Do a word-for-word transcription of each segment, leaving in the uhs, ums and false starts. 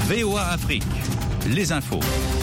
V O A Afrique, les infos.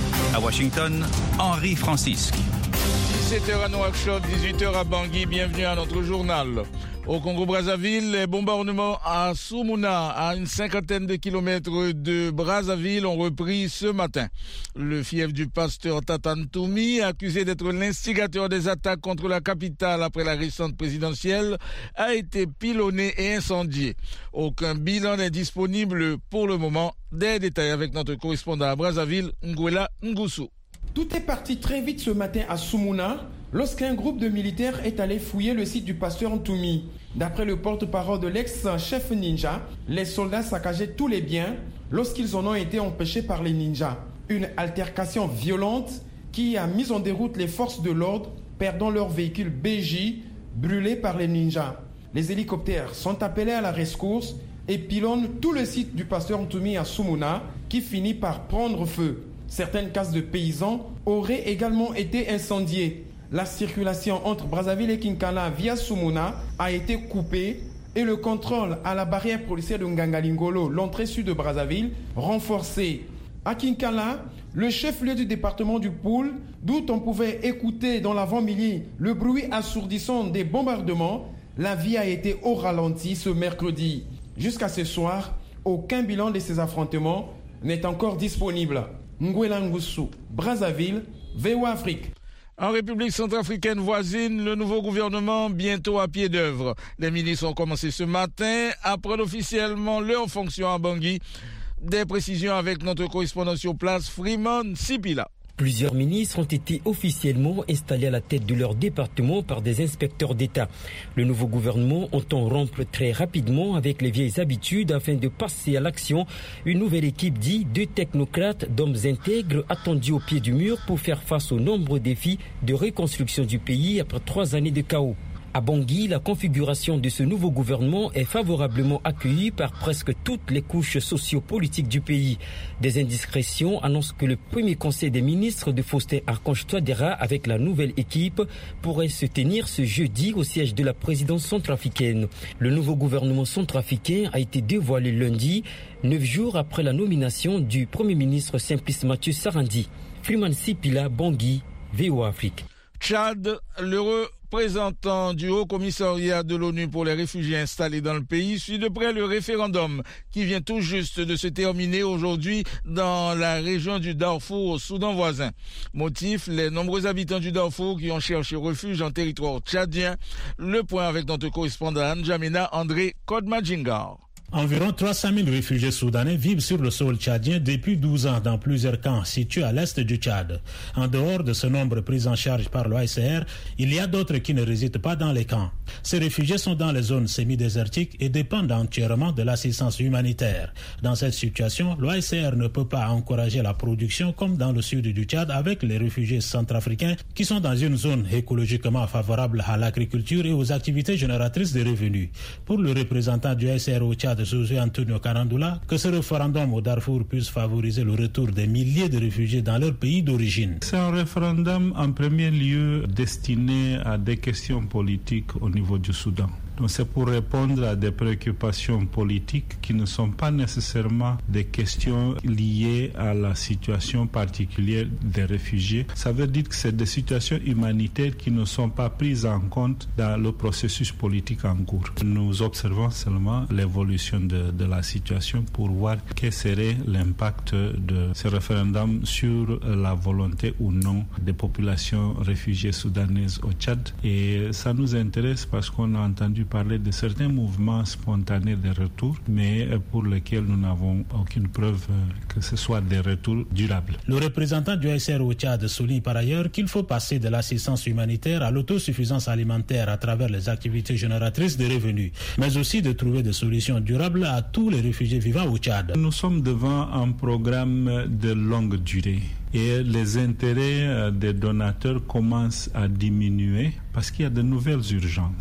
À Washington, Henri Francisque. dix-sept heures à Nouakchott, dix-huit heures à Bangui, bienvenue à notre journal. Au Congo-Brazzaville, les bombardements à Soumouna, à une cinquantaine de kilomètres de Brazzaville, ont repris ce matin. Le fief du pasteur Tatantoumi, accusé d'être l'instigateur des attaques contre la capitale après la récente présidentielle, a été pilonné et incendié. Aucun bilan n'est disponible pour le moment. Des détails avec notre correspondant à Brazzaville, Nguela Ngusu. Tout est parti très vite ce matin à Soumouna, lorsqu'un groupe de militaires est allé fouiller le site du pasteur Ntoumi. D'après le porte-parole de l'ex-chef ninja, les soldats saccageaient tous les biens lorsqu'ils en ont été empêchés par les ninjas. Une altercation violente qui a mis en déroute les forces de l'ordre, perdant leur véhicule B J brûlé par les ninjas. Les hélicoptères sont appelés à la rescousse et pilonnent tout le site du pasteur Ntoumi à Soumouna qui finit par prendre feu. Certaines cases de paysans auraient également été incendiées. La circulation entre Brazzaville et Kinkala via Soumouna a été coupée et le contrôle à la barrière policière de Ngangalingolo, l'entrée sud de Brazzaville, renforcé. À Kinkala, le chef-lieu du département du Poul, d'où on pouvait écouter dans l'avant-midi le bruit assourdissant des bombardements, la vie a été au ralenti ce mercredi. Jusqu'à ce soir, aucun bilan de ces affrontements n'est encore disponible. Nguela Ngusu, Brazzaville, V O A Afrique. En République centrafricaine voisine, le nouveau gouvernement bientôt à pied d'œuvre. Les ministres ont commencé ce matin à prendre officiellement leurs fonctions à Bangui. Des précisions avec notre correspondant sur place, Freeman Sipila. Plusieurs ministres ont été officiellement installés à la tête de leur département par des inspecteurs d'État. Le nouveau gouvernement entend rompre très rapidement avec les vieilles habitudes afin de passer à l'action. Une nouvelle équipe dite de technocrates, d'hommes intègres attendus au pied du mur pour faire face aux nombreux défis de reconstruction du pays après trois années de chaos. À Bangui, la configuration de ce nouveau gouvernement est favorablement accueillie par presque toutes les couches sociopolitiques du pays. Des indiscrétions annoncent que le premier conseil des ministres de Faustin Archange Touadéra avec la nouvelle équipe pourrait se tenir ce jeudi au siège de la présidence centrafricaine. Le nouveau gouvernement centrafricain a été dévoilé lundi, neuf jours après la nomination du premier ministre Simplice Mathieu Sarandi. Freeman Sipila, Bangui, V O A Afrique. Tchad, le représentant du Haut Commissariat de l'ONU pour les réfugiés installés dans le pays suit de près le référendum qui vient tout juste de se terminer aujourd'hui dans la région du Darfour au Soudan voisin. Motif, les nombreux habitants du Darfour qui ont cherché refuge en territoire tchadien. Le point avec notre correspondant N'Djamena André Kodmadjingar. Environ trois cent mille réfugiés soudanais vivent sur le sol tchadien depuis douze ans dans plusieurs camps situés à l'est du Tchad. En dehors de ce nombre pris en charge par l'O A C R, il y a d'autres qui ne résident pas dans les camps. Ces réfugiés sont dans les zones semi-désertiques et dépendent entièrement de l'assistance humanitaire. Dans cette situation, l'O A C R ne peut pas encourager la production comme dans le sud du Tchad avec les réfugiés centrafricains qui sont dans une zone écologiquement favorable à l'agriculture et aux activités génératrices de revenus. Pour le représentant du O A C R au Tchad, de José Antonio Carandoula, que ce référendum au Darfour puisse favoriser le retour des milliers de réfugiés dans leur pays d'origine. C'est un référendum en premier lieu destiné à des questions politiques au niveau du Soudan. Donc c'est pour répondre à des préoccupations politiques qui ne sont pas nécessairement des questions liées à la situation particulière des réfugiés. Ça veut dire que c'est des situations humanitaires qui ne sont pas prises en compte dans le processus politique en cours. Nous observons seulement l'évolution de, de la situation pour voir quel serait l'impact de ce référendum sur la volonté ou non des populations réfugiées soudanaises au Tchad. Et ça nous intéresse parce qu'on a entendu parler de certains mouvements spontanés de retour, mais pour lesquels nous n'avons aucune preuve que ce soit des retours durables. Le représentant du O A C R au Tchad souligne par ailleurs qu'il faut passer de l'assistance humanitaire à l'autosuffisance alimentaire à travers les activités génératrices de revenus, mais aussi de trouver des solutions durables à tous les réfugiés vivant au Tchad. Nous sommes devant un programme de longue durée. Et les intérêts des donateurs commencent à diminuer parce qu'il y a de nouvelles urgences.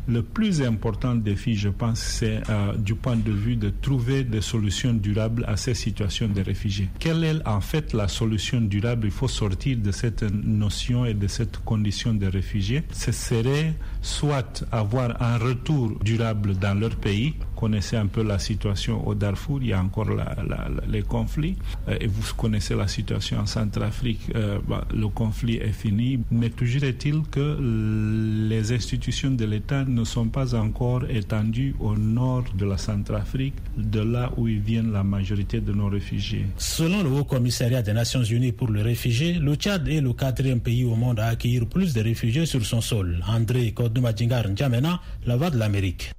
Le plus important défi, je pense, c'est euh, du point de vue de trouver des solutions durables à ces situations de réfugiés. Quelle est en fait la solution durable? Il faut sortir de cette notion et de cette condition de réfugiés. Ce serait soit avoir un retour durable dans leur pays. Vous connaissez un peu la situation au Darfour, il y a encore la, la, la, les conflits. Euh, et vous connaissez la situation en Centrafrique, euh, bah, le conflit est fini. Mais toujours est-il que les institutions de l'État ne sont pas encore étendues au nord de la Centrafrique, de là où ils viennent la majorité de nos réfugiés. Selon le Haut Commissariat des Nations Unies pour les réfugiés, le Tchad est le quatrième pays au monde à accueillir plus de réfugiés sur son sol. André Kodoumadjingar N'Djamena, La Voix de l'Amérique.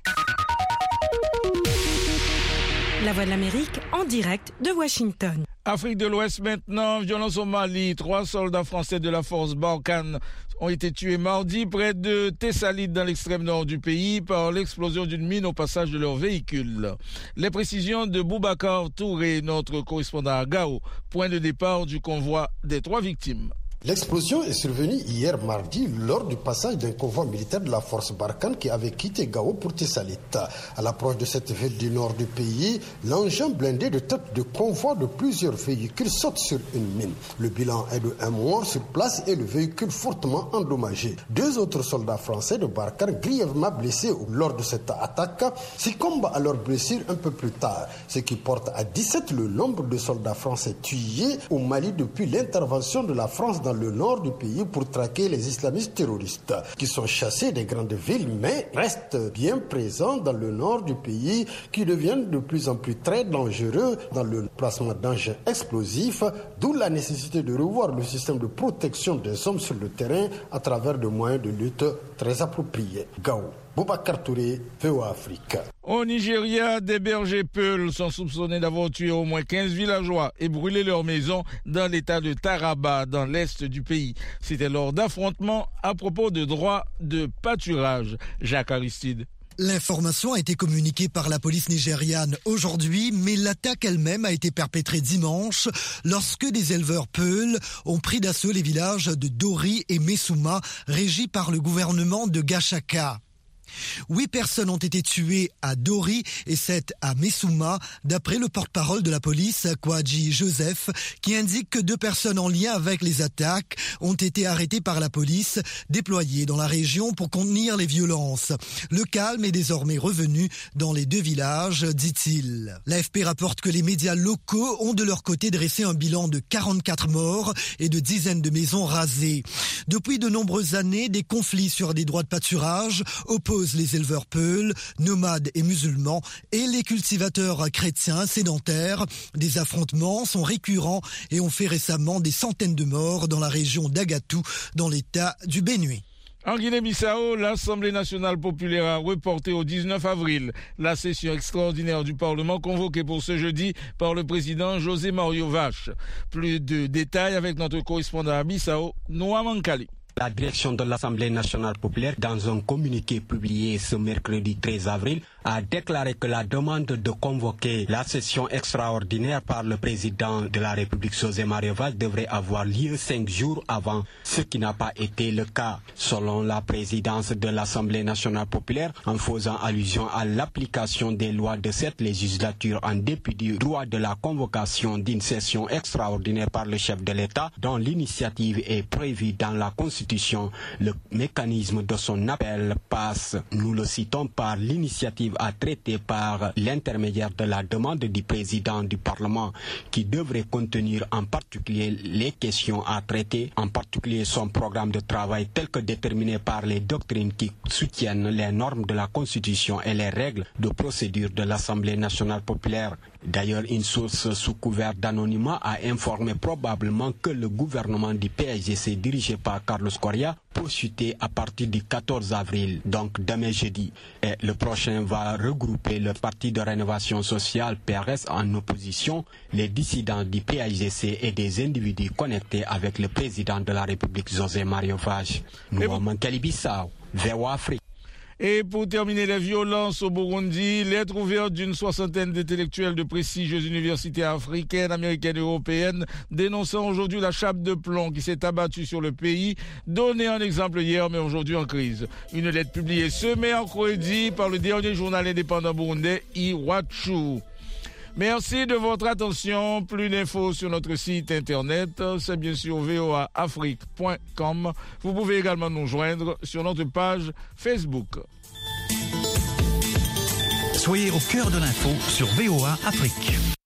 La Voix de l'Amérique en direct de Washington. Afrique de l'Ouest maintenant, violence au Mali. Trois soldats français de la force Barkhane ont été tués mardi près de Tessalit dans l'extrême nord du pays par l'explosion d'une mine au passage de leur véhicule. Les précisions de Boubacar Touré, notre correspondant à Gao, point de départ du convoi des trois victimes. L'explosion est survenue hier mardi lors du passage d'un convoi militaire de la force Barkhane qui avait quitté Gao pour Tessalit. À l'approche de cette ville du nord du pays, l'engin blindé de tête de convoi de plusieurs véhicules saute sur une mine. Le bilan est de un mort sur place et le véhicule fortement endommagé. Deux autres soldats français de Barkhane grièvement blessés lors de cette attaque succombent à leurs blessures un peu plus tard, ce qui porte à dix-sept le nombre de soldats français tués au Mali depuis l'intervention de la France dans le nord du pays pour traquer les islamistes terroristes qui sont chassés des grandes villes mais restent bien présents dans le nord du pays qui deviennent de plus en plus très dangereux dans le placement d'engins explosifs, d'où la nécessité de revoir le système de protection des hommes sur le terrain à travers des moyens de lutte très appropriés. Gao, Boubacar Touré, V O A Afrique. Au Nigeria, des bergers Peuls sont soupçonnés d'avoir tué au moins quinze villageois et brûlé leurs maisons dans l'état de Taraba, dans l'est du pays. C'était lors d'affrontements à propos de droits de pâturage. Jacques Aristide. L'information a été communiquée par la police nigériane aujourd'hui, mais l'attaque elle-même a été perpétrée dimanche lorsque des éleveurs Peuls ont pris d'assaut les villages de Dori et Messouma, régis par le gouvernement de Gachaka. Huit personnes ont été tuées à Dori et sept à Messouma, d'après le porte-parole de la police, Kwadji Joseph, qui indique que deux personnes en lien avec les attaques ont été arrêtées par la police, déployée dans la région pour contenir les violences. Le calme est désormais revenu dans les deux villages, dit-il. L'A F P rapporte que les médias locaux ont de leur côté dressé un bilan de quarante-quatre morts et de dizaines de maisons rasées. Depuis de nombreuses années, des conflits sur des droits de pâturage opposent les éleveurs Peuls, nomades et musulmans, et les cultivateurs chrétiens sédentaires. Des affrontements sont récurrents et ont fait récemment des centaines de morts dans la région d'Agatou, dans l'état du Benue. En Guinée-Bissau, l'Assemblée nationale populaire a reporté au dix-neuf avril la session extraordinaire du Parlement convoquée pour ce jeudi par le président José Mario Vache. Plus de détails avec notre correspondant à Bissau, Noah Mankali. La direction de l'Assemblée nationale populaire, dans un communiqué publié ce mercredi treize avril, a déclaré que la demande de convoquer la session extraordinaire par le président de la République, José Mario Vaz, devrait avoir lieu cinq jours avant, ce qui n'a pas été le cas. Selon la présidence de l'Assemblée nationale populaire, en faisant allusion à l'application des lois de cette législature en dépit du droit de la convocation d'une session extraordinaire par le chef de l'État, dont l'initiative est prévue dans la Constitution, le mécanisme de son appel passe, nous le citons, par l'initiative à traiter par l'intermédiaire de la demande du président du Parlement, qui devrait contenir en particulier les questions à traiter, en particulier son programme de travail tel que déterminé par les doctrines qui soutiennent les normes de la Constitution et les règles de procédure de l'Assemblée nationale populaire. D'ailleurs, une source sous couvert d'anonymat a informé probablement que le gouvernement du P S G C dirigé par Carlos Correa peut chuter à partir du quatorze avril, donc demain jeudi. Et le prochain va regrouper le Parti de rénovation sociale P R S en opposition, les dissidents du P S G C et des individus connectés avec le président de la République José Mario Vaz. Nous sommes en Guinée-Bissau, V O A Afrique. Et pour terminer, les violences au Burundi, lettre ouverte d'une soixantaine d'intellectuels de prestigieuses universités africaines, américaines et européennes dénonçant aujourd'hui la chape de plomb qui s'est abattue sur le pays, donnée en exemple hier mais aujourd'hui en crise. Une lettre publiée ce mercredi par le dernier journal indépendant burundais Iwachu. Merci de votre attention. Plus d'infos sur notre site internet, c'est bien sûr v o a afrique point com. Vous pouvez également nous joindre sur notre page Facebook. Soyez au cœur de l'info sur V O A Afrique.